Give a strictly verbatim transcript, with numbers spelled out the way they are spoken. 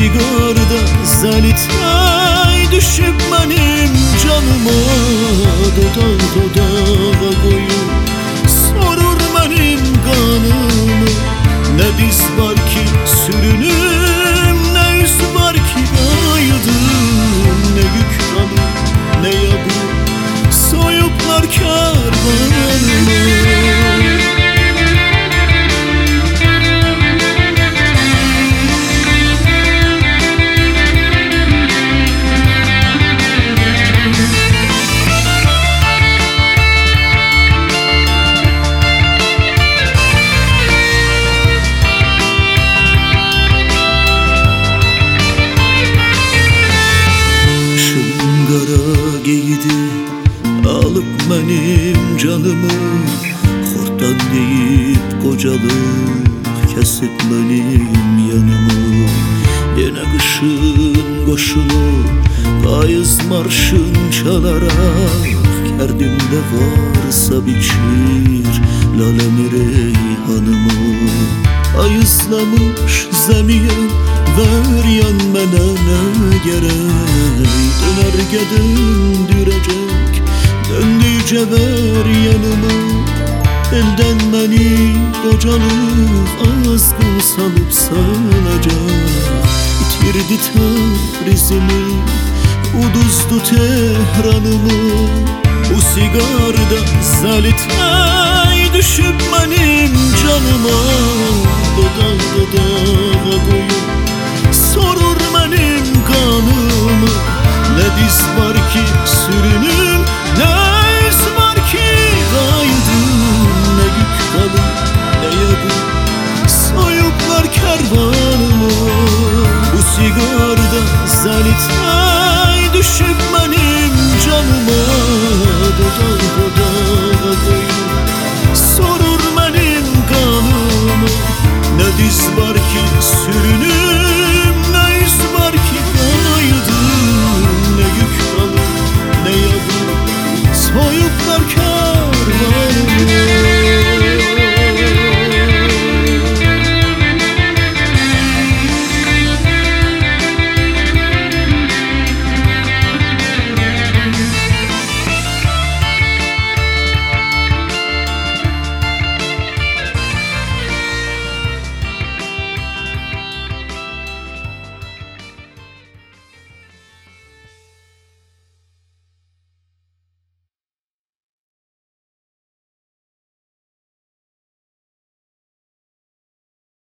sigarda zalitay düşüp benim canıma, dodağa dodağa koyup sorur benim kanımı. Ne biz var ki sürünüm, ne yüz var ki aydım, ne yük alım ne yabu soyuplar kervanımı. Giydi alıp benim canımı, horttan deyip kocalık kesip benim yanımı. Yine kışın koşulup payız marşın çalarak, kerdimde varsa biçir lalemi reyhanımı. Ayızlamış zemin ver yan mene ne gerek, döner döndürecek döndüce ver yanımı. Elden beni kocalık azgın salıp salacak, bitirdi Tebrizimi, uduzdu Tehran'ımı. Bu sigarda zalitay düşüp benim canıma, dodağa dodağa koyup